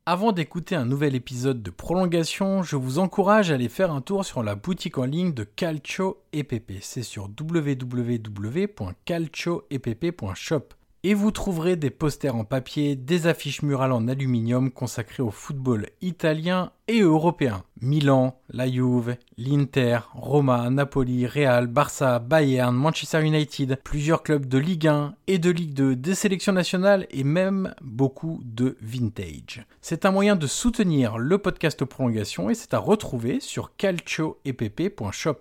Avant d'écouter un nouvel épisode de Prolongation, je vous encourage à aller faire un tour sur la boutique en ligne de Calcio EPP. C'est sur www.calcioepp.shop. Et vous trouverez des posters en papier, des affiches murales en aluminium consacrées au football italien et européen. Milan, la Juve, l'Inter, Roma, Napoli, Real, Barça, Bayern, Manchester United, plusieurs clubs de Ligue 1 et de Ligue 2, des sélections nationales et même beaucoup de vintage. C'est un moyen de soutenir le podcast Prolongation et c'est à retrouver sur calcioepp.shop.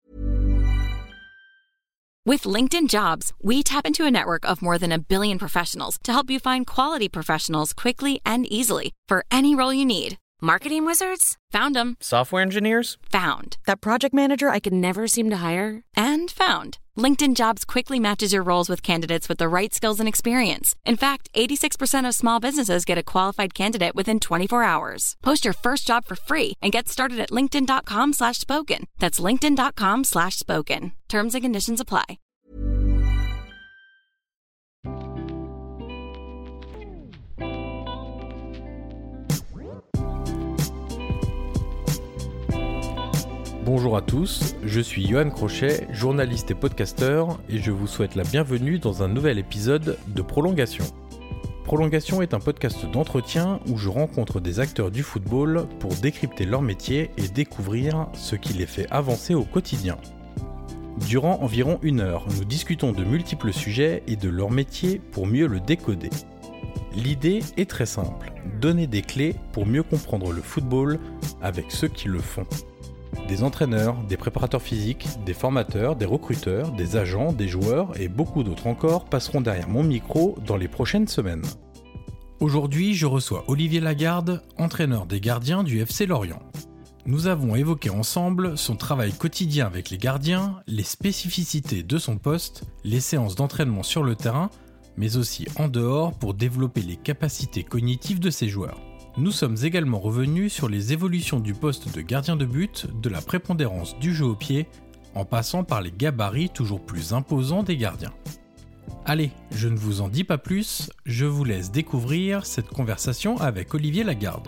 With LinkedIn Jobs, we tap into a network of more than 1 billion professionals to help you find quality professionals quickly and easily for any role you need. Marketing wizards? Found them. Software engineers? Found. That project manager I could never seem to hire? And found. LinkedIn Jobs quickly matches your roles with candidates with the right skills and experience. In fact, 86% of small businesses get a qualified candidate within 24 hours. Post your first job for free and get started at linkedin.com/spoken. That's linkedin.com/spoken. Terms and conditions apply. Bonjour à tous, je suis Johan Crochet, journaliste et podcasteur, et je vous souhaite la bienvenue dans un nouvel épisode de Prolongation. Prolongation est un podcast d'entretien où je rencontre des acteurs du football pour décrypter leur métier et découvrir ce qui les fait avancer au quotidien. Durant environ 1 heure, nous discutons de multiples sujets et de leur métier pour mieux le décoder. L'idée est très simple, donner des clés pour mieux comprendre le football avec ceux qui le font. Des entraîneurs, des préparateurs physiques, des formateurs, des recruteurs, des agents, des joueurs et beaucoup d'autres encore passeront derrière mon micro dans les prochaines semaines. Aujourd'hui, je reçois Olivier Lagarde, entraîneur des gardiens du FC Lorient. Nous avons évoqué ensemble son travail quotidien avec les gardiens, les spécificités de son poste, les séances d'entraînement sur le terrain, mais aussi en dehors pour développer les capacités cognitives de ses joueurs. Nous sommes également revenus sur les évolutions du poste de gardien de but, de la prépondérance du jeu au pied, en passant par les gabarits toujours plus imposants des gardiens. Allez, je ne vous en dis pas plus, je vous laisse découvrir cette conversation avec Olivier Lagarde.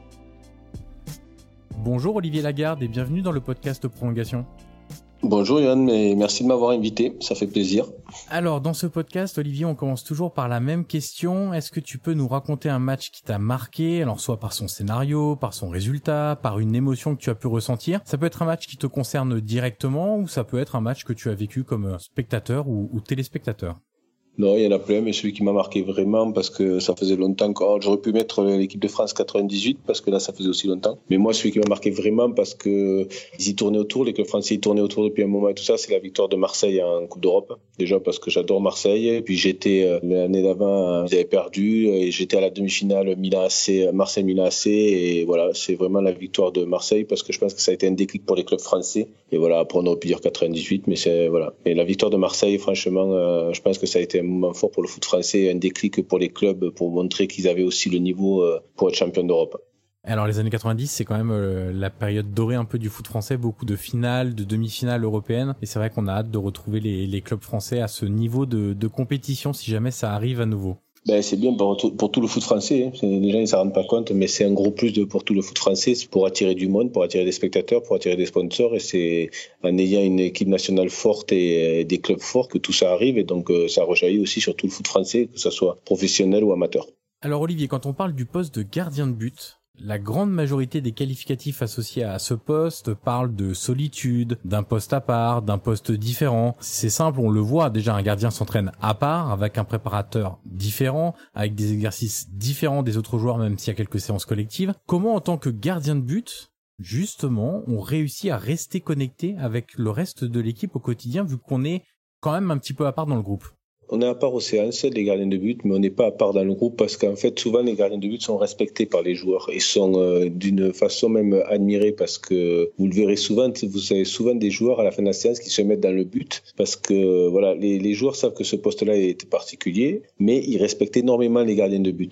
Bonjour Olivier Lagarde et bienvenue dans le podcast Prolongation. Bonjour Yann, et merci de m'avoir invité, ça fait plaisir. Alors dans ce podcast, Olivier, on commence toujours par la même question. Est-ce que tu peux nous raconter un match qui t'a marqué, alors soit par son scénario, par son résultat, par une émotion que tu as pu ressentir? Ça peut être un match qui te concerne directement ou ça peut être un match que tu as vécu comme spectateur ou téléspectateur. Non, il y en a plein, mais celui qui m'a marqué vraiment, parce que ça faisait longtemps que j'aurais pu mettre l'équipe de France 98, parce que là, ça faisait aussi longtemps. Mais moi, celui qui m'a marqué vraiment, parce que ils y tournaient autour, les clubs français y tournaient autour depuis un moment et tout ça, c'est la victoire de Marseille en Coupe d'Europe. Déjà parce que j'adore Marseille. Et puis j'étais, l'année d'avant, ils avaient perdu, et j'étais à la demi-finale Marseille-Milan AC, et voilà, c'est vraiment la victoire de Marseille, parce que je pense que ça a été un déclic pour les clubs français. Et voilà, après on aurait pu dire 98, mais c'est, voilà. Et la victoire de Marseille, franchement, je pense que ça a été un moment fort pour le foot français, un déclic pour les clubs pour montrer qu'ils avaient aussi le niveau pour être champion d'Europe. Alors les années 90, c'est quand même la période dorée un peu du foot français, beaucoup de finales, de demi-finales européennes, et c'est vrai qu'on a hâte de retrouver les clubs français à ce niveau de compétition si jamais ça arrive à nouveau. Ben, c'est bien pour tout le foot français. Les gens ne s'en rendent pas compte, mais c'est un gros plus pour tout le foot français, pour attirer du monde, pour attirer des spectateurs, pour attirer des sponsors. Et c'est en ayant une équipe nationale forte et des clubs forts que tout ça arrive. Et donc ça rejaillit aussi sur tout le foot français, que ce soit professionnel ou amateur. Alors Olivier, quand on parle du poste de gardien de but, la grande majorité des qualificatifs associés à ce poste parlent de solitude, d'un poste à part, d'un poste différent. C'est simple, on le voit, déjà un gardien s'entraîne à part, avec un préparateur différent, avec des exercices différents des autres joueurs, même s'il y a quelques séances collectives. Comment, en tant que gardien de but, justement, on réussit à rester connecté avec le reste de l'équipe au quotidien, vu qu'on est quand même un petit peu à part dans le groupe? On est à part aux séances, les gardiens de but, mais on n'est pas à part dans le groupe parce qu'en fait, souvent, les gardiens de but sont respectés par les joueurs et sont d'une façon même admirés parce que vous le verrez souvent, vous avez souvent des joueurs à la fin de la séance qui se mettent dans le but parce que voilà, les joueurs savent que ce poste-là est particulier, mais ils respectent énormément les gardiens de but.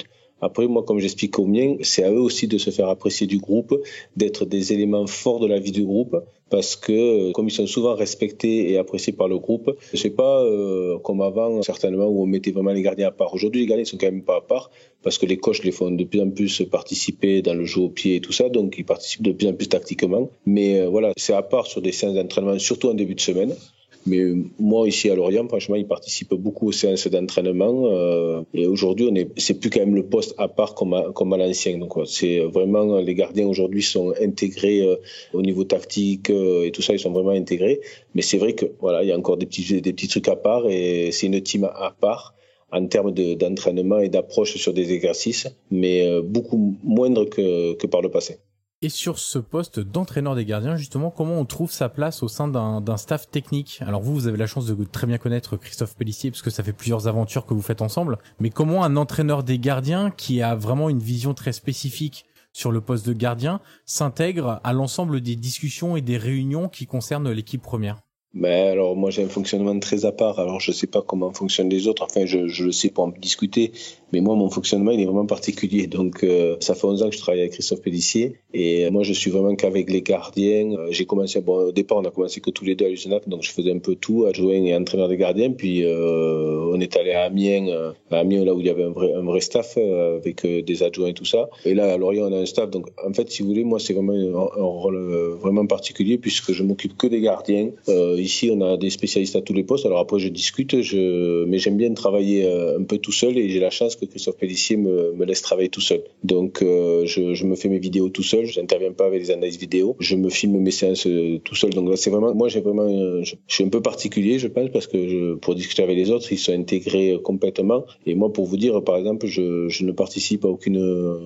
Après, moi, comme j'explique aux miens, c'est à eux aussi de se faire apprécier du groupe, d'être des éléments forts de la vie du groupe, parce que comme ils sont souvent respectés et appréciés par le groupe, c'est pas comme avant, certainement, où on mettait vraiment les gardiens à part. Aujourd'hui, les gardiens ne sont quand même pas à part, parce que les coachs les font de plus en plus participer dans le jeu au pied et tout ça, donc ils participent de plus en plus tactiquement. Mais voilà, c'est à part sur des séances d'entraînement, surtout en début de semaine. Mais moi, ici à Lorient, franchement, ils participent beaucoup aux séances d'entraînement. Et aujourd'hui, c'est plus quand même le poste à part comme à l'ancien. Donc, c'est vraiment, les gardiens aujourd'hui sont intégrés au niveau tactique et tout ça, ils sont vraiment intégrés. Mais c'est vrai que voilà, il y a encore des petits trucs à part et c'est une team à part en termes d'entraînement et d'approche sur des exercices, mais beaucoup moindre que par le passé. Et sur ce poste d'entraîneur des gardiens, justement, comment on trouve sa place au sein d'un staff technique? Alors vous avez la chance de très bien connaître Christophe Pélissier, parce que ça fait plusieurs aventures que vous faites ensemble. Mais comment un entraîneur des gardiens, qui a vraiment une vision très spécifique sur le poste de gardien, s'intègre à l'ensemble des discussions et des réunions qui concernent l'équipe première? Mais alors moi j'ai un fonctionnement très à part, alors je sais pas comment fonctionnent les autres, enfin je le sais pour en discuter, mais moi mon fonctionnement il est vraiment particulier, donc ça fait 11 ans que je travaille avec Christophe Pélissier et moi je suis vraiment qu'avec les gardiens. J'ai commencé, au départ on a commencé que tous les deux à l'USNAP, donc je faisais un peu tout, adjoint et entraîneur des gardiens, puis on est allé à Amiens là où il y avait un vrai staff avec des adjoints et tout ça, et là à Lorient on a un staff, donc en fait si vous voulez moi c'est vraiment un rôle vraiment particulier puisque je m'occupe que des gardiens. Ici, on a des spécialistes à tous les postes. Alors après, je discute, mais j'aime bien travailler un peu tout seul et j'ai la chance que Christophe Pélissier me laisse travailler tout seul. Donc, je me fais mes vidéos tout seul. Je n'interviens pas avec les analyses vidéo. Je me filme mes séances tout seul. Donc là, c'est vraiment, moi, je suis un peu particulier, je pense, parce que pour discuter avec les autres, ils sont intégrés complètement. Et moi, pour vous dire, par exemple, je ne participe à aucune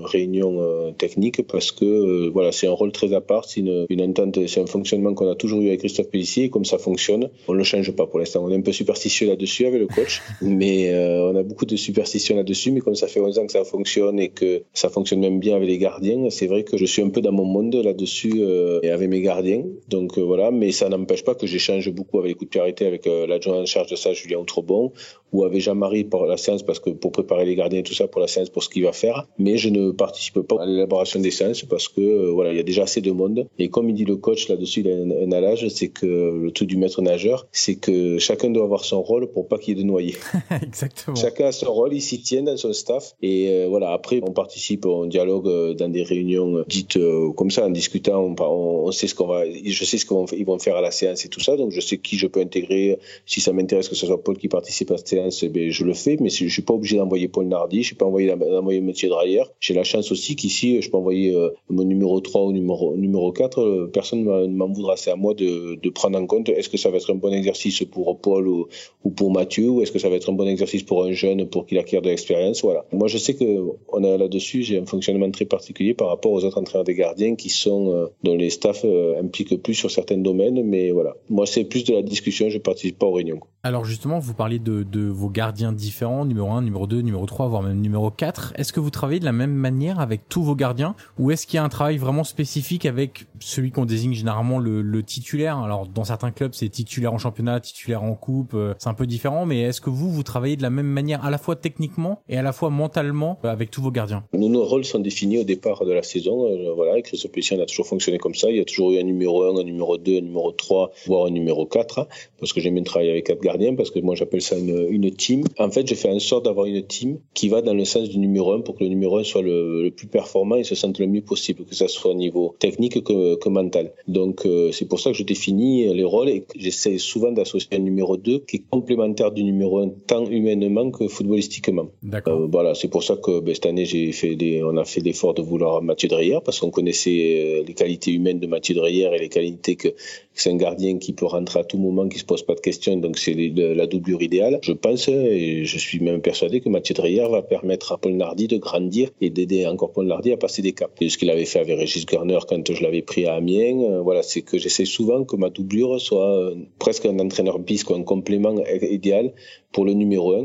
réunion technique parce que voilà, c'est un rôle très à part. C'est une entente, c'est un fonctionnement qu'on a toujours eu avec Christophe Pélissier. Et comme ça fonctionne, on ne le change pas pour l'instant. On est un peu superstitieux là-dessus avec le coach, mais on a beaucoup de superstitions là-dessus, mais comme ça fait 11 ans que ça fonctionne et que ça fonctionne même bien avec les gardiens, c'est vrai que je suis un peu dans mon monde là-dessus et avec mes gardiens. Donc voilà, mais ça n'empêche pas que j'échange beaucoup avec les coups de pied arrêtés avec l'adjoint en charge de ça, Julien Outrebon, ou avec Jean-Marie pour la séance, parce que pour préparer les gardiens et tout ça pour la séance, pour ce qu'il va faire. Mais je ne participe pas à l'élaboration des séances parce que voilà, il y a déjà assez de monde. Et comme il dit le coach là-dessus, il a un adage, c'est que le truc du maître nageur, c'est que chacun doit avoir son rôle pour pas qu'il y ait de noyés. Exactement. Chacun a son rôle, il s'y tient dans son staff. Et voilà, après, on participe, on dialogue dans des réunions dites comme ça, en discutant, on sait je sais ce qu'ils vont faire à la séance et tout ça, donc je sais qui je peux intégrer. Si ça m'intéresse que ce soit Paul qui participe à cette séance, ben, je le fais, mais je suis pas obligé d'envoyer Paul Nardi, je suis pas obligé d'envoyer Mathieu Dreyer. J'ai la chance aussi qu'ici, je peux envoyer mon numéro 3 ou numéro 4, personne ne m'en voudra. C'est à moi de prendre en compte, est-ce que ça va être un bon exercice pour Paul ou pour Mathieu, ou est-ce que ça va être un bon exercice pour un jeune pour qu'il acquiert de l'expérience. Voilà. Moi, je sais que on a là-dessus, j'ai un fonctionnement très particulier par rapport aux autres entraîneurs des gardiens qui sont dont les staffs impliquent plus sur certains domaines, mais voilà. Moi, c'est plus de la discussion, je participe pas aux réunions. Alors justement, vous parliez de vos gardiens différents, numéro 1, numéro 2, numéro 3, voire même numéro 4. Est-ce que vous travaillez de la même manière avec tous vos gardiens, ou est-ce qu'il y a un travail vraiment spécifique avec celui qu'on désigne généralement le titulaire? Alors dans certains clubs, c'est titulaire en championnat, titulaire en coupe, c'est un peu différent, mais est-ce que vous travaillez de la même manière à la fois techniquement et à la fois mentalement avec tous vos gardiens? Nos rôles sont définis au départ de la saison. Voilà, avec Christophe Pélissier, on a toujours fonctionné comme ça. Il y a toujours eu un numéro 1, un numéro 2, un numéro 3, voire un numéro 4, parce que j'aime bien travailler avec 4 gardiens, parce que moi j'appelle ça une team. En fait, je fais en sorte d'avoir une team qui va dans le sens du numéro 1 pour que le numéro 1 soit le plus performant et se sente le mieux possible, que ça soit au niveau technique que mental. Donc c'est pour ça que je définis les rôles et que j'essaie souvent d'associer un numéro 2 qui est complémentaire du numéro 1 tant humainement que footballistiquement. D'accord. Voilà, c'est pour ça que cette année on a fait l'effort de vouloir Mathieu Dreyer, parce qu'on connaissait les qualités humaines de Mathieu Dreyer et les qualités que c'est un gardien qui peut rentrer à tout moment, qui se pose pas de questions, donc c'est la doublure idéale. Je pense et je suis même persuadé que Mathieu Dreyer va permettre à Paul Nardi de grandir et d'aider encore Paul Nardi à passer des caps. Et ce qu'il avait fait avec Régis Garner quand je l'avais pris à Amiens, voilà, c'est que j'essaie souvent que ma doublure soit presque un entraîneur bis, un complément idéal pour le numéro 1.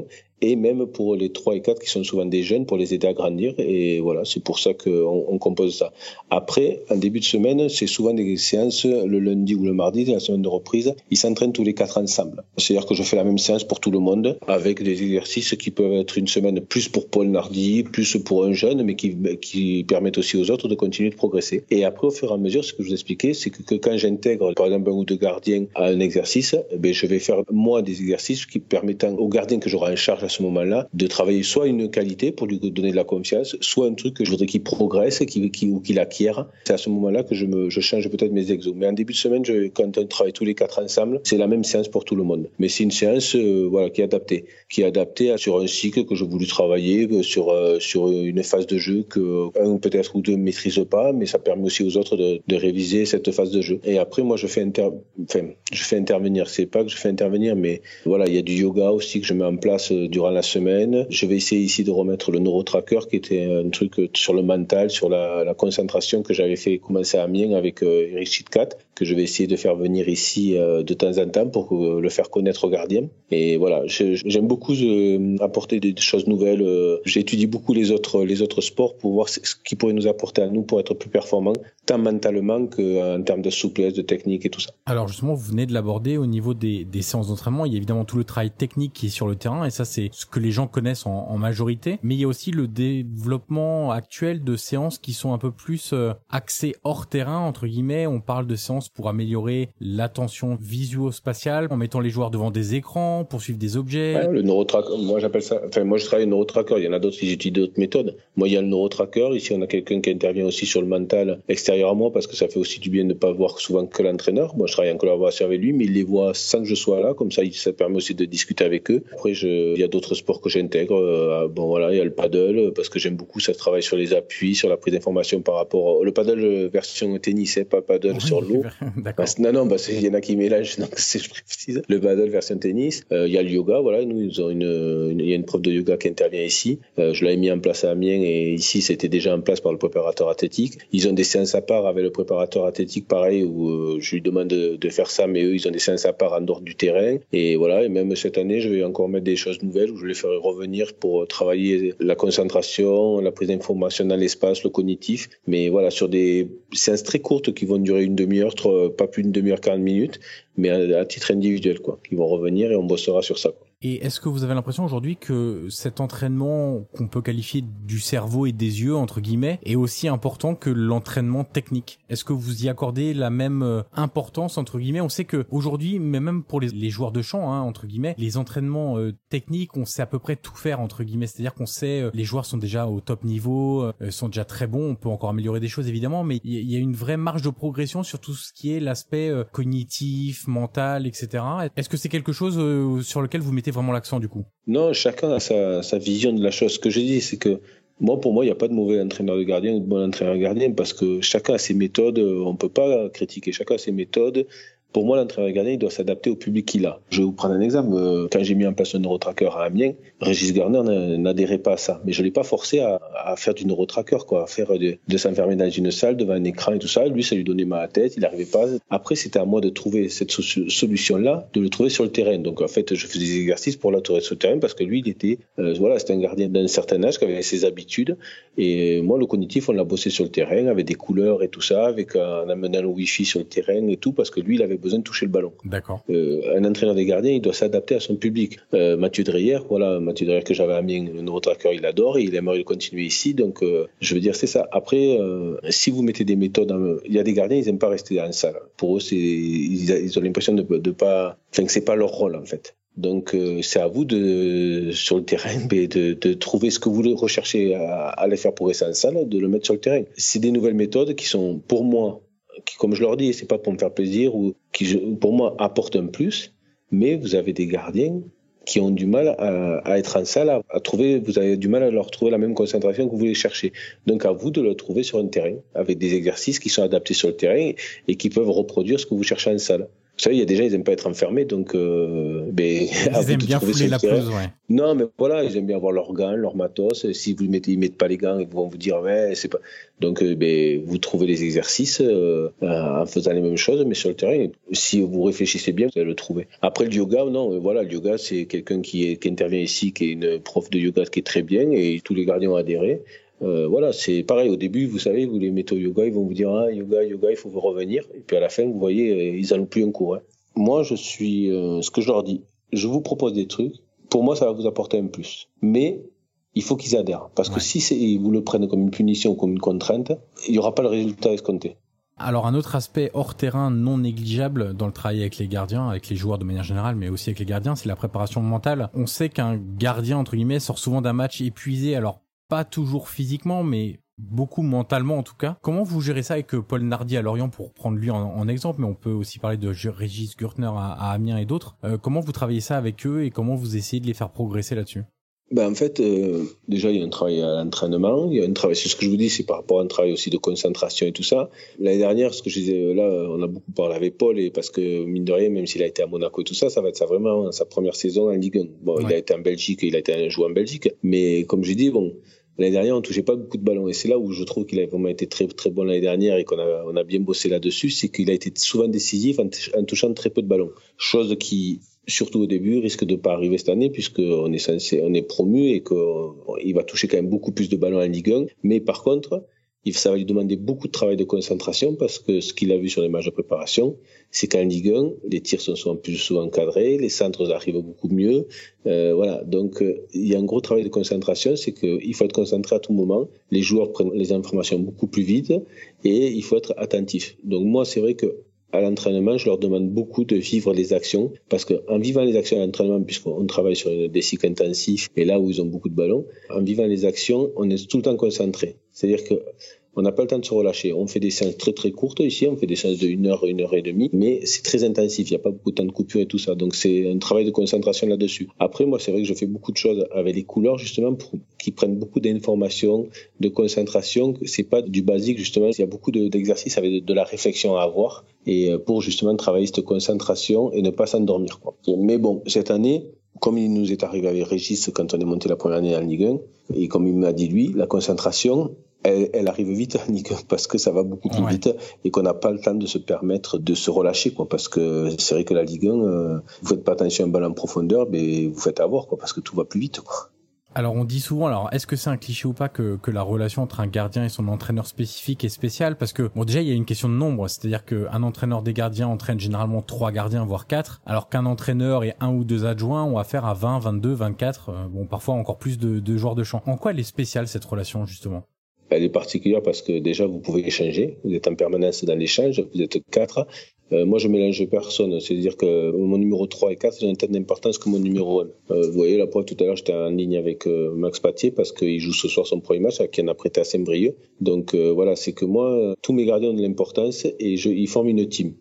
et même pour les 3 et 4 qui sont souvent des jeunes pour les aider à grandir. Et voilà, c'est pour ça qu'on compose ça. Après, en début de semaine, c'est souvent des séances le lundi ou le mardi, la semaine de reprise. Ils s'entraînent tous les 4 ensemble. C'est-à-dire que je fais la même séance pour tout le monde avec des exercices qui peuvent être une semaine plus pour Paul Nardi, plus pour un jeune, mais qui permettent aussi aux autres de continuer de progresser. Et après, au fur et à mesure, ce que je vous expliquais, c'est que quand j'intègre, par exemple, un ou deux gardiens à un exercice, je vais faire, moi, des exercices qui permettent aux gardiens que j'aurai en charge à ce moment-là de travailler soit une qualité pour lui donner de la confiance, soit un truc que je voudrais qu'il progresse ou qu'il acquiert. C'est à ce moment-là que je change peut-être mes exos. Mais en début de semaine, quand on travaille tous les 4 ensemble, c'est la même séance pour tout le monde. Mais c'est une séance qui est adaptée sur un cycle que j'ai voulu travailler, sur une phase de jeu que un peut-être ou deux ne maîtrisent pas, mais ça permet aussi aux autres de réviser cette phase de jeu. Et après, moi, je fais intervenir. C'est pas que je fais intervenir, mais voilà, il y a du yoga aussi que je mets en place durant la semaine. Je vais essayer ici de remettre le neurotracker, qui était un truc sur le mental, sur la concentration que j'avais fait commencer à Amiens avec Eric Chitkat, que je vais essayer de faire venir ici de temps en temps pour le faire connaître aux gardiens. Et voilà, j'aime beaucoup apporter des choses nouvelles. J'étudie beaucoup les autres sports pour voir ce qui pourrait nous apporter à nous pour être plus performants, tant mentalement qu'en termes de souplesse, de technique et tout ça. Alors justement, vous venez de l'aborder au niveau des séances d'entraînement. Il y a évidemment tout le travail technique qui est sur le terrain, et ça, c'est ce que les gens connaissent en majorité. Mais il y a aussi le développement actuel de séances qui sont un peu plus axées hors terrain, entre guillemets. On parle de séances pour améliorer l'attention visuo-spatiale en mettant les joueurs devant des écrans, pour suivre des objets. Ouais, le neurotracker, moi j'appelle ça, moi je travaille le neurotracker, il y en a d'autres qui utilisent d'autres méthodes. Moi il y a le neurotracker, ici on a quelqu'un qui intervient aussi sur le mental extérieur à moi, parce que ça fait aussi du bien de ne pas voir souvent que l'entraîneur. Moi je travaille en collaboration avec lui, mais il les voit sans que je sois là, comme ça permet aussi de discuter avec eux. Après il y a d'autres sports que j'intègre, il y a le paddle, parce que j'aime beaucoup, ça travaille sur les appuis, sur la prise d'information par rapport, le paddle version tennis, pas paddle sur l'eau. D'accord. Il y en a qui mélangent, donc je précise. Le paddle version tennis, il y a le yoga, voilà, nous ils ont il y a une prof de yoga qui intervient ici. Je l'avais mis en place à Amiens, et ici c'était déjà en place par le préparateur athlétique. Ils ont des séances à part avec le préparateur athlétique, pareil, où je lui demande de faire ça, mais eux ils ont des séances à part en dehors du terrain. Et voilà, et même cette année je vais encore mettre des choses nouvelles où je les ferai revenir pour travailler la concentration, la prise d'information dans l'espace, le cognitif. Mais voilà, sur des séances très courtes qui vont durer une demi-heure, pas plus d'une demi-heure, 40 minutes, mais à titre individuel, quoi. Qui vont revenir et on bossera sur ça, quoi. Et est-ce que vous avez l'impression aujourd'hui que cet entraînement qu'on peut qualifier du cerveau et des yeux, entre guillemets, est aussi important que l'entraînement technique? Est-ce que vous y accordez la même importance, entre guillemets? On sait que aujourd'hui, mais même pour les joueurs de champ, entre guillemets, les entraînements techniques, on sait à peu près tout faire, entre guillemets. C'est-à-dire qu'on sait, les joueurs sont déjà au top niveau, sont déjà très bons. On peut encore améliorer des choses, évidemment, mais il y a une vraie marge de progression sur tout ce qui est l'aspect cognitif, mental, etc. Est-ce que c'est quelque chose sur lequel vous mettez vraiment l'accent du coup? Non, chacun a sa vision de la chose. Ce que je dis, c'est que pour moi, il n'y a pas de mauvais entraîneur de gardien ou de bon entraîneur de gardien, parce que chacun a ses méthodes. On ne peut pas critiquer. Chacun a ses méthodes. Pour moi, l'entraîneur de gardien, il doit s'adapter au public qu'il a. Je vais vous prendre un exemple. Quand j'ai mis en place un neurotracker à Amiens, Régis Garner n'adhérait pas à ça. Mais je ne l'ai pas forcé à faire du neurotracker, quoi, à faire de s'enfermer dans une salle devant un écran et tout ça. Lui, ça lui donnait mal à la tête, il n'arrivait pas. Après, c'était à moi de trouver cette solution-là, de le trouver sur le terrain. Donc, en fait, je faisais des exercices pour l'autorer sur le terrain, parce que lui, il était, c'était un gardien d'un certain âge qui avait ses habitudes. Et moi, le cognitif, on l'a bossé sur le terrain avec des couleurs et tout ça, en amenant le Wi-Fi sur le terrain et tout, parce que lui, il avait besoin de toucher le ballon. D'accord. Un entraîneur des gardiens, il doit s'adapter à son public. Mathieu Dreyer que j'avais à Amiens, le neurotracker, il adore et il aimerait le continuer ici. Donc, je veux dire, c'est ça. Après, si vous mettez des méthodes, il y a des gardiens, ils n'aiment pas rester en salle. Pour eux, ils ont l'impression de pas, que c'est pas leur rôle, en fait. Donc, c'est à vous sur le terrain, de trouver ce que vous recherchez à aller faire progresser en salle, de le mettre sur le terrain. C'est des nouvelles méthodes qui sont, pour moi, qui, comme je leur dis, c'est pas pour me faire plaisir, ou qui, pour moi, apportent un plus, mais vous avez des gardiens qui ont du mal à être en salle, vous avez du mal à leur trouver la même concentration que vous voulez chercher. Donc, à vous de le trouver sur un terrain, avec des exercices qui sont adaptés sur le terrain et qui peuvent reproduire ce que vous cherchez en salle. Vous savez, il y a des gens, ils n'aiment pas être enfermés, donc ils aiment bien fouler la pelouse, ouais. Non, mais voilà, ils aiment bien avoir leurs gants, leur matos. Si vous ils mettent pas les gants, ils vont vous dire ouais, c'est pas. Donc, vous trouvez les exercices en faisant les mêmes choses, mais sur le terrain. Si vous réfléchissez bien, vous allez le trouver. Après le yoga, non, voilà, le yoga, c'est quelqu'un qui intervient ici, qui est une prof de yoga qui est très bien, et tous les gardiens ont adhéré. Voilà, c'est pareil. Au début, vous savez, vous les mettez au yoga, ils vont vous dire yoga, il faut vous revenir. Et puis à la fin, vous voyez, ils n'allont plus un cours. Hein. Moi, je suis ce que je leur dis. Je vous propose des trucs. Pour moi, ça va vous apporter un plus. Mais il faut qu'ils adhèrent, parce que si vous le prenez comme une punition ou comme une contrainte, il n'y aura pas le résultat escompté. Alors un autre aspect hors terrain non négligeable dans le travail avec les gardiens, avec les joueurs de manière générale, mais aussi avec les gardiens, c'est la préparation mentale. On sait qu'un gardien, entre guillemets, sort souvent d'un match épuisé, alors pas toujours physiquement, mais beaucoup mentalement en tout cas. Comment vous gérez ça avec Paul Nardi à Lorient, pour prendre lui en exemple, mais on peut aussi parler de Régis Gürtner à Amiens et d'autres. Comment vous travaillez ça avec eux et comment vous essayez de les faire progresser là-dessus ? En fait, déjà, il y a un travail à l'entraînement. Il y a un travail, c'est ce que je vous dis, c'est par rapport à un travail aussi de concentration et tout ça. L'année dernière, ce que je disais, là, on a beaucoup parlé avec Paul, et parce que, mine de rien, même s'il a été à Monaco et tout ça, ça va être vraiment sa première saison en Ligue 1. Bon, il a été en Belgique, il a été joué en Belgique. Mais, comme j'ai dit, l'année dernière, on touchait pas beaucoup de ballons. Et c'est là où je trouve qu'il a vraiment été très, très bon l'année dernière et on a bien bossé là-dessus. C'est qu'il a été souvent décisif en touchant très peu de ballons. Chose qui, surtout au début, risque de pas arriver cette année, puisqu'on est promu et qu'il va toucher quand même beaucoup plus de ballons en Ligue 1. Mais par contre, ça va lui demander beaucoup de travail de concentration, parce que ce qu'il a vu sur les matchs de préparation, c'est qu'en Ligue 1, les tirs sont plus souvent cadrés, les centres arrivent beaucoup mieux. Voilà. Donc, il y a un gros travail de concentration, c'est qu'il faut être concentré à tout moment. Les joueurs prennent les informations beaucoup plus vite et il faut être attentif. Donc, moi, c'est vrai que à l'entraînement, je leur demande beaucoup de vivre les actions, parce qu'en vivant les actions à l'entraînement, puisqu'on travaille sur des cycles intensifs et là où ils ont beaucoup de ballons, en vivant les actions, on est tout le temps concentré. C'est-à-dire que on n'a pas le temps de se relâcher. On fait des séances très très courtes ici, on fait des séances de 1 heure, 1 heure et demie, mais c'est très intensif, il n'y a pas beaucoup de temps de coupure et tout ça, donc c'est un travail de concentration là-dessus. Après, moi, c'est vrai que je fais beaucoup de choses avec les couleurs, justement, pour qu'ils prennent beaucoup d'informations, de concentration. C'est pas du basique, justement, il y a beaucoup d'exercices avec de la réflexion à avoir, et pour justement travailler cette concentration et ne pas s'endormir, quoi. Mais bon, cette année, comme il nous est arrivé avec Régis quand on est monté la première année en Ligue 1, et comme il m'a dit lui, la concentration, elle arrive vite en Ligue 1, parce que ça va beaucoup plus vite et qu'on n'a pas le temps de se permettre de se relâcher, quoi. Parce que c'est vrai que la Ligue 1, vous faites pas attention à un ballon en profondeur, mais vous faites avoir, quoi, parce que tout va plus vite, quoi. Alors on dit souvent, est-ce que c'est un cliché ou pas que la relation entre un gardien et son entraîneur spécifique est spéciale ? Parce que déjà il y a une question de nombre, c'est-à-dire qu'un entraîneur des gardiens entraîne généralement 3 gardiens voire 4, alors qu'un entraîneur et 1 ou 2 adjoints ont affaire à 20, 22, 24, parfois encore plus de joueurs de champ. En quoi elle est spéciale cette relation justement ? Elle est particulière parce que déjà vous pouvez échanger, vous êtes en permanence dans l'échange, vous êtes 4. Moi je mélange personne, c'est-à-dire que mon numéro 3 et 4 ils ont une telle d'importance que mon numéro 1. Vous voyez là, tout à l'heure j'étais en ligne avec Max Patier, parce qu'il joue ce soir son premier match, qui en a prêté à Saint-Brieuc. Donc voilà, c'est que moi, tous mes gardiens ont de l'importance et ils forment une team.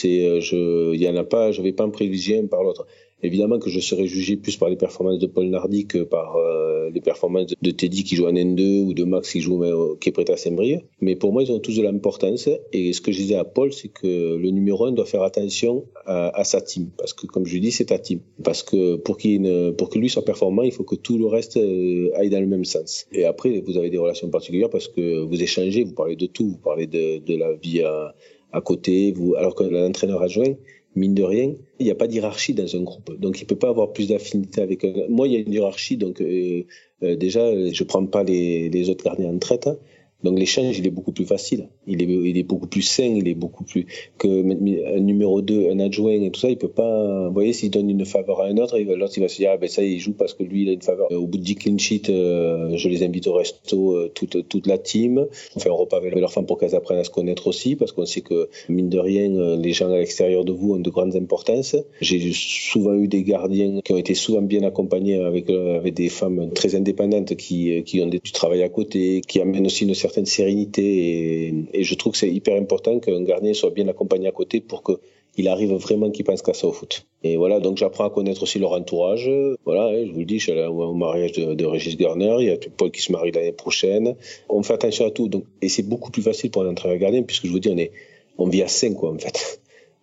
Il y en a pas, je vais pas en privilégier un par l'autre. Évidemment que je serai jugé plus par les performances de Paul Nardi que par les performances de Teddy qui joue en N2 ou de Max qui est prêt à Saint-Brieuc. Mais pour moi, ils ont tous de l'importance. Et ce que je disais à Paul, c'est que le numéro 1 doit faire attention à sa team. Parce que, comme je dis, c'est ta team. Parce que pour que lui soit performant, il faut que tout le reste aille dans le même sens. Et après, vous avez des relations particulières parce que vous échangez, vous parlez de tout. Vous parlez de la vie à côté. Alors que l'entraîneur adjoint, mine de rien, il n'y a pas d'hierarchie dans un groupe. Donc, il peut pas avoir plus d'affinité avec moi, il y a une hiérarchie. Donc, déjà, je prends pas les autres gardiens en traite. Donc, l'échange, il est beaucoup plus facile. Il est beaucoup plus sain. Il est beaucoup plus que un numéro 2, un adjoint et tout ça. Il peut pas, vous voyez, s'il donne une faveur à un autre, l'autre, il va se dire, ça, il joue parce que lui, il a une faveur. Au bout de 10 clean sheets, je les invite au resto, toute la team. On fait un repas avec leurs femmes pour qu'elles apprennent à se connaître aussi, parce qu'on sait que, mine de rien, les gens à l'extérieur de vous ont de grandes importances. J'ai souvent eu des gardiens qui ont été souvent bien accompagnés avec des femmes très indépendantes qui ont du travail à côté, qui amènent aussi une certaine sérénité et je trouve que c'est hyper important qu'un gardien soit bien accompagné à côté pour qu'il arrive vraiment qu'il pense qu'à ça au foot. Et voilà, donc j'apprends à connaître aussi leur entourage. Voilà, je vous le dis, je suis allé au mariage de Régis Gürtner, il y a Paul qui se marie l'année prochaine. On fait attention à tout, donc, et c'est beaucoup plus facile pour un entraîneur gardien puisque je vous dis, on vit à 5, quoi, en fait.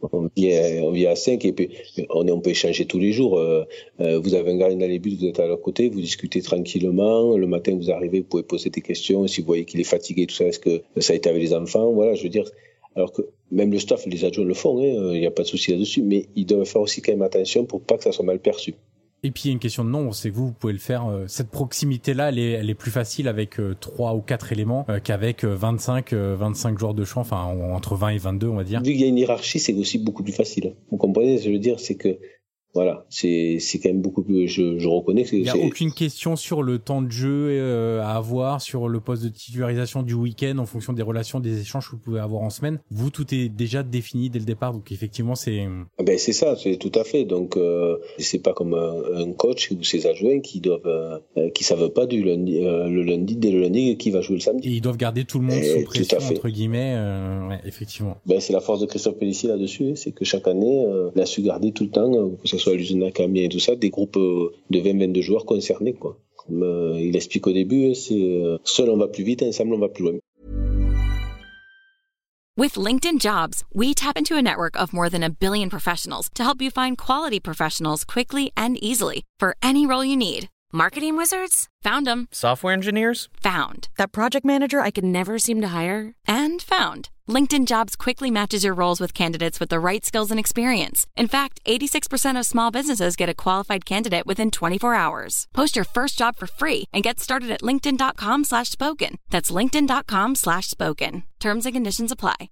On vit à 5 et puis on peut échanger tous les jours. Vous avez un gardien dans les buts, vous êtes à leur côté, vous discutez tranquillement. Le matin, vous arrivez, vous pouvez poser des questions. Si vous voyez qu'il est fatigué, tout ça, est-ce que ça a été avec les enfants? Voilà, je veux dire. Alors que même le staff, les adjoints le font, il n'y a pas de souci là-dessus, mais ils doivent faire aussi quand même attention pour pas que ça soit mal perçu. Et puis il y a une question de nombre, c'est que vous pouvez le faire. Cette proximité-là, elle est plus facile avec 3 ou 4 éléments qu'avec 25 joueurs de champ, enfin entre 20 et 22 on va dire. Vu qu'il y a une hiérarchie, c'est aussi beaucoup plus facile. Vous comprenez ce que je veux dire, c'est que voilà, c'est quand même beaucoup plus. Je reconnais que il n'y a aucune question sur le temps de jeu à avoir, sur le poste de titularisation du week-end en fonction des relations, des échanges que vous pouvez avoir en semaine. Vous, tout est déjà défini dès le départ, donc effectivement c'est. C'est ça, c'est tout à fait. Donc c'est pas comme un coach ou ses adjoints qui savent pas le lundi qui va jouer le samedi. Et ils doivent garder tout le monde sous pression entre guillemets. Ouais, effectivement. C'est la force de Christophe Pellissier là-dessus, c'est que chaque année il a su garder tout le temps, que ce soit à l'Usenac, à Amiens et tout ça, des groupes de 20-22 joueurs concernés, quoi. Comme il explique au début, c'est seul on va plus vite, ensemble on va plus loin. With LinkedIn Jobs, we tap into a network of more than 1 billion professionals to help you find quality professionals quickly and easily for any role you need. Marketing wizards? Found them. Software engineers? Found. That project manager I could never seem to hire? And found. LinkedIn Jobs quickly matches your roles with candidates with the right skills and experience. In fact, 86% of small businesses get a qualified candidate within 24 hours. Post your first job for free and get started at linkedin.com/spoken. That's linkedin.com/spoken. Terms and conditions apply.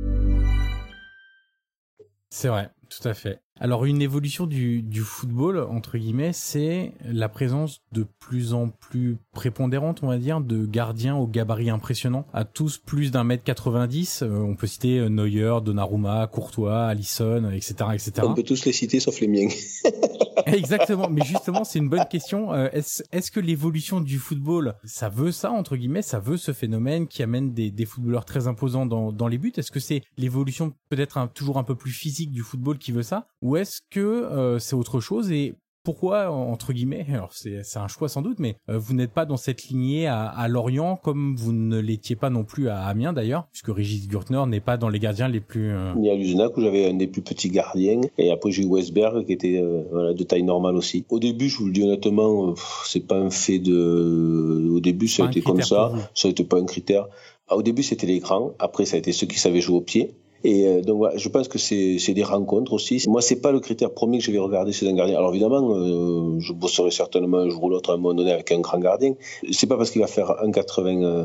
C'est vrai, tout à fait. Alors une évolution du football, entre guillemets, c'est la présence de plus en plus prépondérante, on va dire, de gardiens au gabarit impressionnant, à tous plus d'1m90. On peut citer Neuer, Donnarumma, Courtois, Alisson, etc., etc. On peut tous les citer sauf les miens. Exactement, mais justement, c'est une bonne question. Est-ce que l'évolution du football, ça veut ça, entre guillemets, ça veut ce phénomène qui amène des footballeurs très imposants dans les buts? Est-ce que c'est l'évolution peut-être toujours un peu plus physique du football qui veut ça? Ou est-ce que c'est autre chose? Et pourquoi, entre guillemets, alors c'est un choix sans doute, mais vous n'êtes pas dans cette lignée à Lorient, comme vous ne l'étiez pas non plus à Amiens d'ailleurs, puisque Régis Gürtner n'est pas dans les gardiens les plus... Il y a l'Usenac où j'avais un des plus petits gardiens, et après j'ai eu Westberg qui était de taille normale aussi. Au début, je vous le dis honnêtement, c'est pas un fait de... Au début, ça a été comme ça n'était pas un critère. Au début, c'était les grands, après ça a été ceux qui savaient jouer au pied. Et donc voilà, je pense que c'est des rencontres aussi. Moi, c'est pas le critère premier que je vais regarder chez un gardien. Alors évidemment, je bosserai certainement un jour ou l'autre à un moment donné avec un grand gardien. C'est pas parce qu'il va faire un 84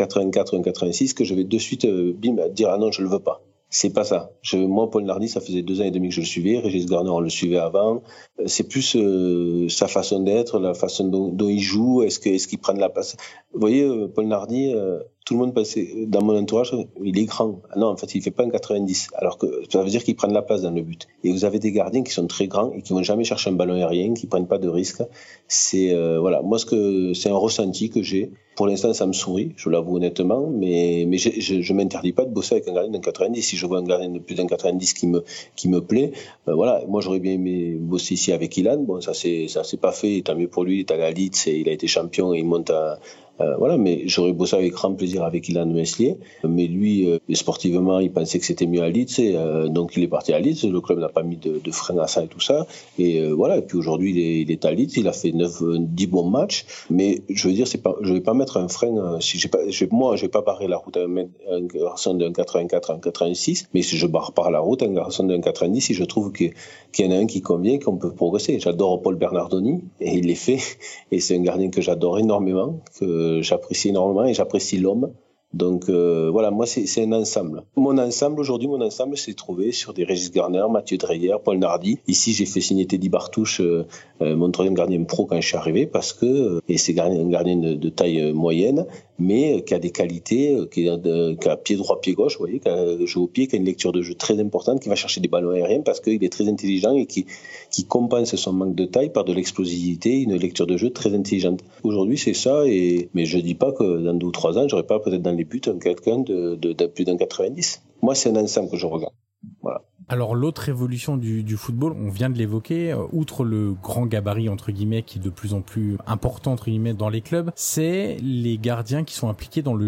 ou un 86 que je vais de suite dire ah non, je le veux pas. C'est pas ça. Moi, Paul Nardi, ça faisait 2 ans et demi que je le suivais. Régis Gürtner, on le suivait avant. C'est plus sa façon d'être, la façon dont il joue. Est-ce qu'il prend de la place? Vous voyez, Paul Nardi, tout le monde passait dans mon entourage, il est grand. Ah non, en fait, il fait pas un 90. Alors que ça veut dire qu'il prend de la place dans le but. Et vous avez des gardiens qui sont très grands et qui vont jamais chercher un ballon aérien, qui prennent pas de risques. C'est voilà, moi c'est un ressenti que j'ai. Pour l'instant, ça me sourit, je l'avoue honnêtement, mais je m'interdis pas de bosser avec un gardien d'un 90. Si je vois un gardien de plus d'un 90 qui me plaît, voilà. Moi, j'aurais bien aimé bosser ici avec Ilan. Bon, ça c'est pas fait. Tant mieux pour lui. Il est allé à Leeds et il a été champion et il monte à voilà, mais j'aurais bossé avec grand plaisir avec Ilan Meslier. Mais lui, sportivement, il pensait que c'était mieux à Leeds, donc il est parti à Leeds. Le club n'a pas mis de frein à ça et tout ça. Et voilà. Et puis aujourd'hui, il est à Leeds. Il a fait 10 bons matchs. Mais je veux dire, je vais pas mettre un frein. Si je vais pas barrer la route à un garçon d'un 84, un 86. Mais si je barre par la route un garçon d'un 90, si je trouve qu'il y en a un qui convient, qu'on peut progresser. J'adore Paul Bernardoni et il l'est fait. Et c'est un gardien que j'adore énormément, que j'apprécie énormément et j'apprécie l'homme. Donc voilà, moi c'est un ensemble. Mon ensemble, c'est trouvé sur des Régis Gürtner, Mathieu Dreyer, Paul Nardi. Ici, j'ai fait signer Teddy Bartouche, mon troisième gardien pro quand je suis arrivé, parce que et c'est un gardien de taille moyenne, mais qui a des qualités, qui a pied droit, pied gauche, vous voyez, qui a joué au pied, qui a une lecture de jeu très importante, qui va chercher des ballons aériens parce qu'il est très intelligent et qui compense son manque de taille par de l'explosivité, une lecture de jeu très intelligente. Aujourd'hui, c'est ça, mais je dis pas que dans 2 ou 3 ans, j'aurais pas peut-être dans les buts quelqu'un de plus d'un 90. Moi, c'est un ensemble que je regarde. Voilà. Alors l'autre évolution du football, on vient de l'évoquer, outre le grand gabarit entre guillemets qui est de plus en plus important entre guillemets dans les clubs, c'est les gardiens qui sont impliqués dans le jeu.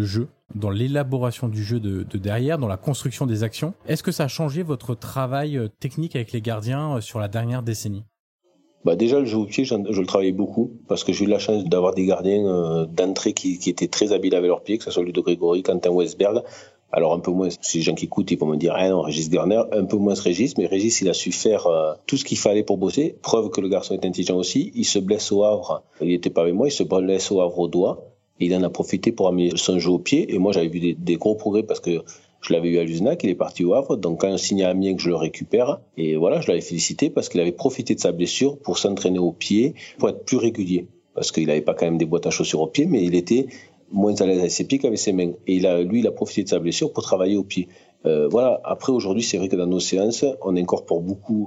dans l'élaboration du jeu de derrière, dans la construction des actions. Est-ce que ça a changé votre travail technique avec les gardiens sur la dernière décennie ? Déjà, le jeu au pied, je le travaillais beaucoup parce que j'ai eu la chance d'avoir des gardiens d'entrée qui étaient très habiles avec leurs pieds, que ce soit Ludo Gregori, Quentin Westberg. Alors un peu moins, si les gens qui écoutent, ils vont me dire non, Régis Garner, un peu moins Régis, mais Régis, il a su faire tout ce qu'il fallait pour bosser. Preuve que le garçon est intelligent aussi. Il se blesse au Havre, il n'était pas avec moi, il se blesse au Havre au doigt. Et il en a profité pour améliorer son jeu au pied. Et moi, j'avais vu des gros progrès parce que je l'avais eu à Luznac, il est parti au Havre. Donc, quand on signe à Amiens, que je le récupère. Et voilà, je l'avais félicité parce qu'il avait profité de sa blessure pour s'entraîner au pied, pour être plus régulier. Parce qu'il n'avait pas quand même des boîtes à chaussures au pied, mais il était moins à l'aise avec ses pieds qu'avec ses mains. Et il a profité de sa blessure pour travailler au pied. Voilà. Après, aujourd'hui, c'est vrai que dans nos séances, on incorpore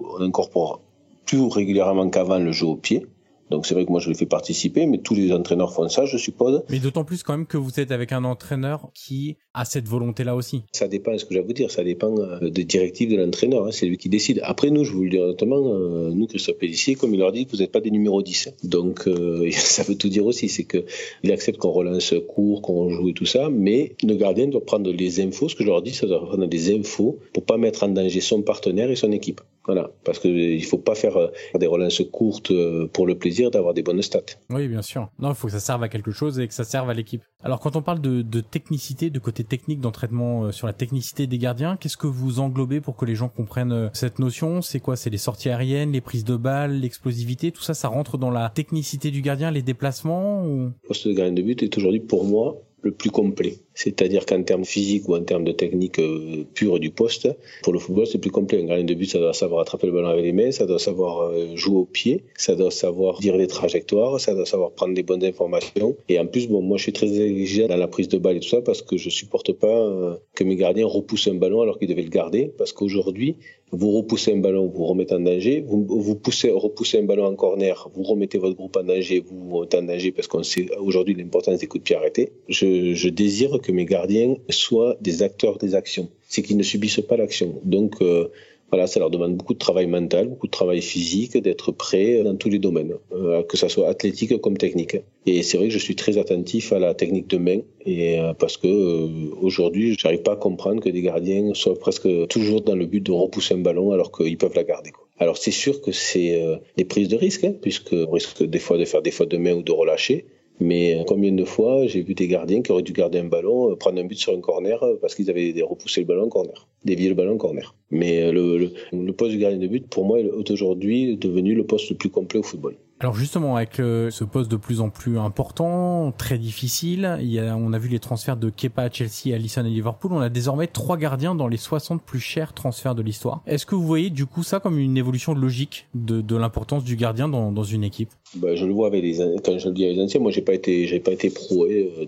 plus régulièrement qu'avant le jeu au pied. Donc c'est vrai que moi je les fais participer, mais tous les entraîneurs font ça, je suppose. Mais d'autant plus quand même que vous êtes avec un entraîneur qui a cette volonté-là aussi. Ça dépend, ce que j'ai à vous dire, ça dépend des directives de l'entraîneur, c'est lui qui décide. Après nous, je vous le dis honnêtement, nous Christophe Pélissier, comme il leur dit, vous n'êtes pas des numéros 10. Donc ça veut tout dire aussi, c'est qu'il accepte qu'on relance court, qu'on joue et tout ça, mais le gardien doit prendre les infos, ce que je leur dis, ça doit prendre des infos pour pas mettre en danger son partenaire et son équipe. Voilà, parce qu'il faut pas faire des relances courtes pour le plaisir d'avoir des bonnes stats. Oui, bien sûr. Non, il faut que ça serve à quelque chose et que ça serve à l'équipe. Alors, quand on parle de technicité, de côté technique d'entraînement sur la technicité des gardiens, qu'est-ce que vous englobez pour que les gens comprennent cette notion ? C'est quoi ? C'est les sorties aériennes, les prises de balles, l'explosivité, tout ça, ça rentre dans la technicité du gardien, les déplacements ou... Le poste de gardien de but est aujourd'hui pour moi le plus complet. C'est-à-dire qu'en termes physiques ou en termes de technique pure du poste, pour le football, c'est plus complet. Un gardien de but, ça doit savoir attraper le ballon avec les mains, ça doit savoir jouer au pied, ça doit savoir dire les trajectoires, ça doit savoir prendre des bonnes informations. Et en plus, moi, je suis très exigeant dans la prise de balle et tout ça parce que je supporte pas que mes gardiens repoussent un ballon alors qu'ils devaient le garder. Parce qu'aujourd'hui, vous repoussez un ballon, vous remettez en danger. Vous repoussez un ballon en corner, vous remettez votre groupe en danger, vous remettez en danger parce qu'on sait aujourd'hui l'importance des coups de pied arrêtés. Je désire que mes gardiens soient des acteurs des actions. C'est qu'ils ne subissent pas l'action. Donc, voilà, ça leur demande beaucoup de travail mental, beaucoup de travail physique, d'être prêt dans tous les domaines, que ça soit athlétique comme technique. Et c'est vrai que je suis très attentif à la technique de main, et parce que aujourd'hui, j'arrive pas à comprendre que des gardiens soient presque toujours dans le but de repousser un ballon alors qu'ils peuvent la garder, quoi. Alors c'est sûr que c'est des prises de risque, puisqu'on risque des fois de faire des fautes de main ou de relâcher. Mais combien de fois j'ai vu des gardiens qui auraient dû garder un ballon, prendre un but sur un corner parce qu'ils avaient repoussé le ballon en corner, dévié le ballon en corner. Mais le poste de gardien de but, pour moi, est aujourd'hui devenu le poste le plus complet au football. Alors justement, avec ce poste de plus en plus important, très difficile, on a vu les transferts de Kepa à Chelsea, Alisson à Liverpool, on a désormais 3 gardiens dans les 60 plus chers transferts de l'histoire. Est-ce que vous voyez du coup ça comme une évolution logique de l'importance du gardien dans une équipe ? Je le vois quand je le dis avec les anciens, moi j'ai pas été pro,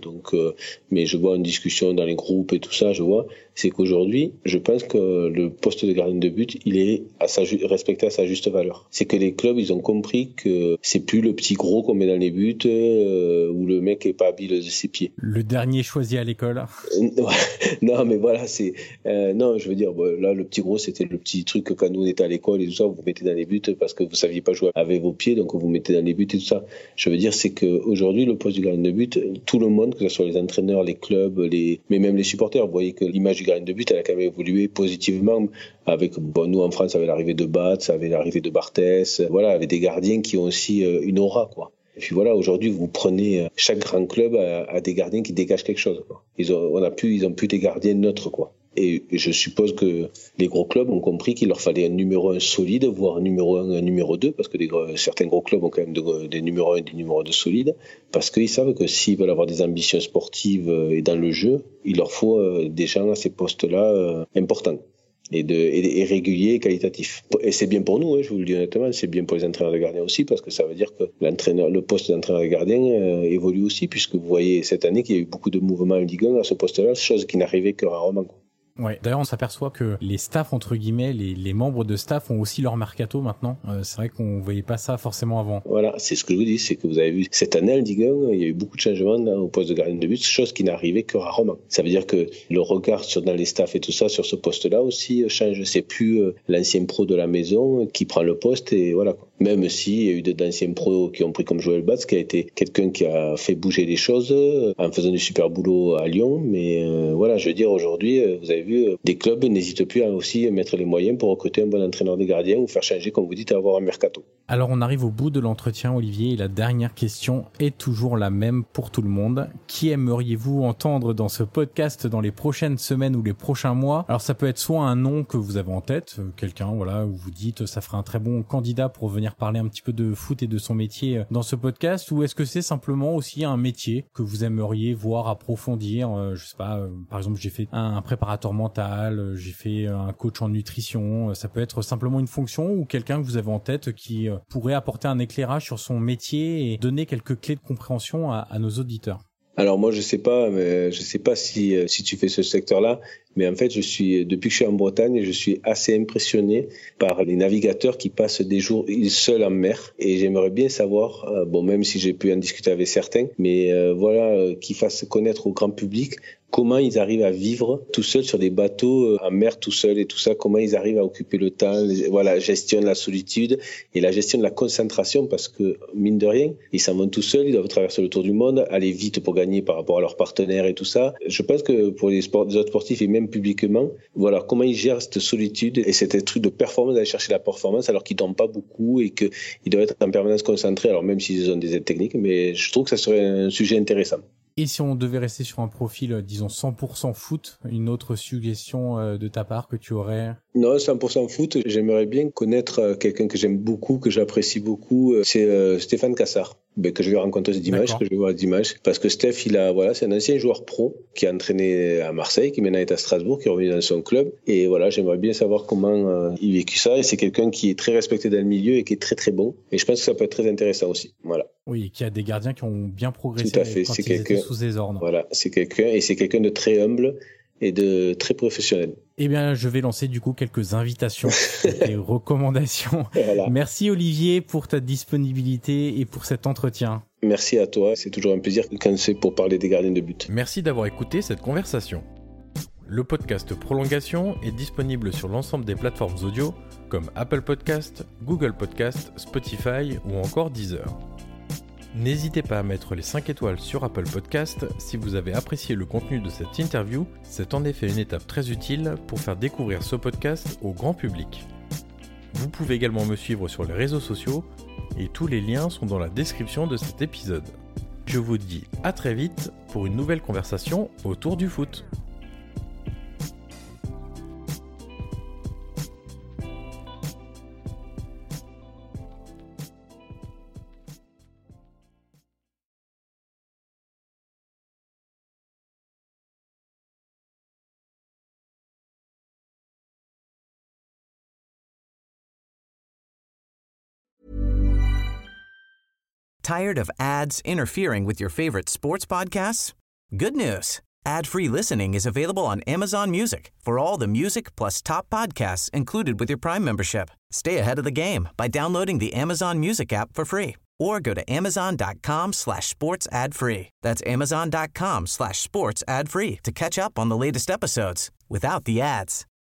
mais je vois une discussion dans les groupes et tout ça, c'est qu'aujourd'hui, je pense que le poste de gardien de but, il est respecté à sa juste valeur. C'est que les clubs, ils ont compris que c'est plus le petit gros qu'on met dans les buts où le mec est pas habile de ses pieds. Le dernier choisi à l'école. Non, mais voilà, non, je veux dire, là, le petit gros, c'était le petit truc que quand nous on était à l'école et tout ça, vous mettez dans les buts parce que vous saviez pas jouer avec vos pieds, donc vous mettez dans les buts et tout ça. Je veux dire, c'est qu'aujourd'hui, le poste du gardien de but, tout le monde, que ce soit les entraîneurs, les clubs, mais même les supporters, vous voyez que l'image du gardien de but, elle a quand même évolué positivement avec, nous en France, avec l'arrivée de Batz, avec l'arrivée de Barthès, voilà, avec des gardiens qui ont aussi une aura, quoi. Et puis voilà, aujourd'hui, vous prenez chaque grand club a des gardiens qui dégagent quelque chose, quoi. Ils ont plus des gardiens neutres, quoi. Et je suppose que les gros clubs ont compris qu'il leur fallait un numéro 1 solide, voire un numéro 1, un numéro 2, parce que certains gros clubs ont quand même des numéros 1 et des numéros 2 solides, parce qu'ils savent que s'ils veulent avoir des ambitions sportives et dans le jeu, il leur faut des gens à ces postes-là importants. Et régulier et qualitatif. Et c'est bien pour nous, je vous le dis honnêtement, c'est bien pour les entraîneurs de gardiens aussi, parce que ça veut dire que le poste d'entraîneur de gardien évolue aussi, puisque vous voyez cette année qu'il y a eu beaucoup de mouvements en Ligue 1 à ce poste-là, chose qui n'arrivait que rarement. Ouais. D'ailleurs, on s'aperçoit que les staffs, entre guillemets, les membres de staff ont aussi leur mercato maintenant. C'est vrai qu'on voyait pas ça forcément avant. Voilà, c'est ce que je vous dis, c'est que vous avez vu cette année en Ligue 1, il y a eu beaucoup de changements au poste de gardien de but, chose qui n'arrivait que rarement. Ça veut dire que le regard dans les staffs et tout ça sur ce poste-là aussi change. C'est plus l'ancien pro de la maison qui prend le poste et voilà. Même s'il y a eu d'anciens pros qui ont pris comme Joël Batz, qui a été quelqu'un qui a fait bouger les choses en faisant du super boulot à Lyon. Mais voilà, je veux dire, aujourd'hui, vous avez vu, des clubs n'hésitent plus à aussi mettre les moyens pour recruter un bon entraîneur des gardiens ou faire changer, comme vous dites, à avoir un mercato. Alors on arrive au bout de l'entretien, Olivier, et la dernière question est toujours la même pour tout le monde. Qui aimeriez-vous entendre dans ce podcast dans les prochaines semaines ou les prochains mois? Alors ça peut être soit un nom que vous avez en tête, quelqu'un, voilà, où vous dites ça ferait un très bon candidat pour venir parler un petit peu de foot et de son métier dans ce podcast, ou est-ce que c'est simplement aussi un métier que vous aimeriez voir approfondir? Je sais pas, par exemple j'ai fait un préparateur mental, j'ai fait un coach en nutrition, ça peut être simplement une fonction ou quelqu'un que vous avez en tête qui pourrait apporter un éclairage sur son métier et donner quelques clés de compréhension à nos auditeurs. Alors moi je sais pas si tu fais ce secteur-là, mais en fait depuis que je suis en Bretagne, je suis assez impressionné par les navigateurs qui passent des jours seuls en mer, et j'aimerais bien savoir, même si j'ai pu en discuter avec certains, mais qu'ils fassent connaître au grand public comment ils arrivent à vivre tout seuls sur des bateaux en mer tout seuls et tout ça, comment ils arrivent à occuper le temps, la gestion de la solitude et la gestion de la concentration, parce que mine de rien, ils s'en vont tout seuls, ils doivent traverser le tour du monde, aller vite pour gagner par rapport à leurs partenaires et tout ça. Je pense que pour les autres sportifs et même publiquement, comment ils gèrent cette solitude et cet truc de performance, d'aller chercher la performance alors qu'ils dorment pas beaucoup et qu'ils doivent être en permanence concentrés, alors même s'ils ont des aides techniques, mais je trouve que ça serait un sujet intéressant. Et si on devait rester sur un profil, disons 100% foot, une autre suggestion de ta part que tu aurais? Non, 100% foot, j'aimerais bien connaître quelqu'un que j'aime beaucoup, que j'apprécie beaucoup, c'est Stéphane Cassard, que je vais rencontrer ce dimanche, D'accord. que je vais voir dimanche, parce que Steph, c'est un ancien joueur pro qui a entraîné à Marseille, qui maintenant est à Strasbourg, qui est revenu dans son club, et voilà, j'aimerais bien savoir comment il vécu ça, et c'est quelqu'un qui est très respecté dans le milieu et qui est très très bon, et je pense que ça peut être très intéressant aussi, voilà. Oui, qui a des gardiens qui ont bien progressé. Tout à fait, quand c'est ils étaient quelqu'un sous ses ordres. Voilà, c'est quelqu'un de très humble et de très professionnel. Eh bien, je vais lancer du coup quelques invitations et recommandations. Voilà. Merci Olivier pour ta disponibilité et pour cet entretien. Merci à toi, c'est toujours un plaisir quand c'est pour parler des gardiens de but. Merci d'avoir écouté cette conversation. Le podcast Prolongation est disponible sur l'ensemble des plateformes audio comme Apple Podcast, Google Podcast, Spotify ou encore Deezer. N'hésitez pas à mettre les 5 étoiles sur Apple Podcast si vous avez apprécié le contenu de cette interview. C'est en effet une étape très utile pour faire découvrir ce podcast au grand public. Vous pouvez également me suivre sur les réseaux sociaux et tous les liens sont dans la description de cet épisode. Je vous dis à très vite pour une nouvelle conversation autour du foot. Tired of ads interfering with your favorite sports podcasts? Good news. Ad-free listening is available on Amazon Music for all the music plus top podcasts included with your Prime membership. Stay ahead of the game by downloading the Amazon Music app for free or go to amazon.com/sports ad free. That's amazon.com/sports ad free to catch up on the latest episodes without the ads.